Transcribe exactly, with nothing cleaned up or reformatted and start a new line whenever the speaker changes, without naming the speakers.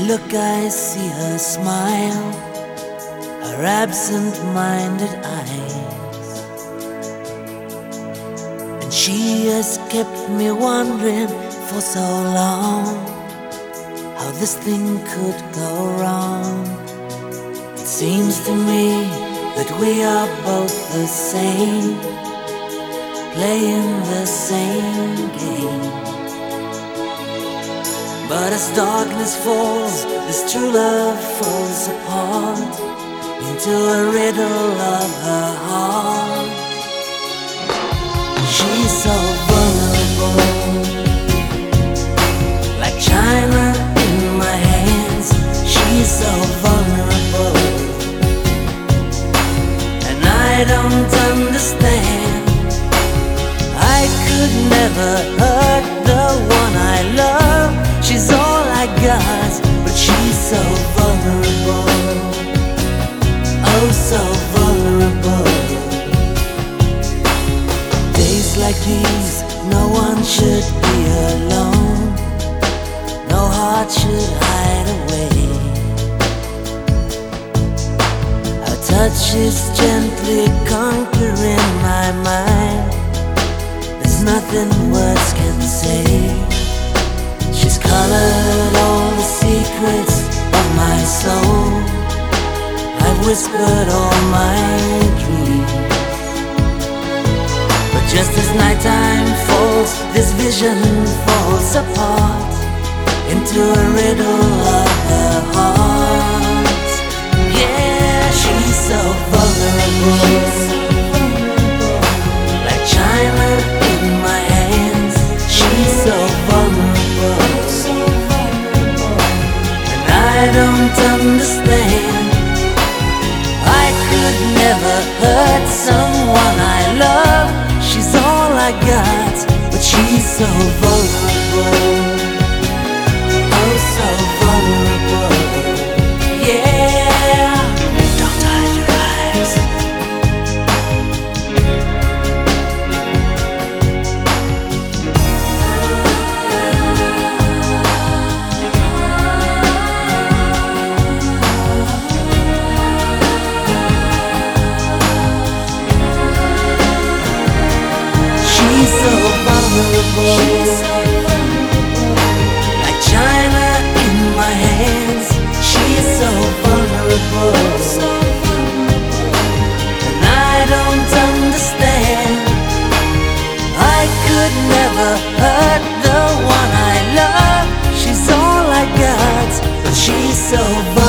look, I see her smile, her absent-minded eyes, and she has kept me wondering for so long how this thing could go wrong. It seems to me that we are both the same, playing the same game. But as darkness falls, this true love falls apart into a riddle of her heart. She's so vulnerable, like china in my hands. She's so vulnerable, and I don't understand. I could never hurt the one I love. She's all I got, but she's so vulnerable, oh so vulnerable. Days like these, no one should be alone, no heart should hide away. Her touch is gently conquering my mind, there's nothing words can say. She's colored all the secrets of my soul, I've whispered all my dreams. But just as nighttime falls, this vision falls apart into a riddle of her heart. Yeah, she's so vulnerable, like china in my hands. She's so vulnerable, and I don't understand. I could never hurt someone I love. She's all I got, but she's so vulnerable, oh so vulnerable. Yeah, don't hide your eyes. She's so vulnerable, like china in my hands. She's so vulnerable, and I don't understand. I could never hurt the one I love. She's all I got, but she's so vulnerable.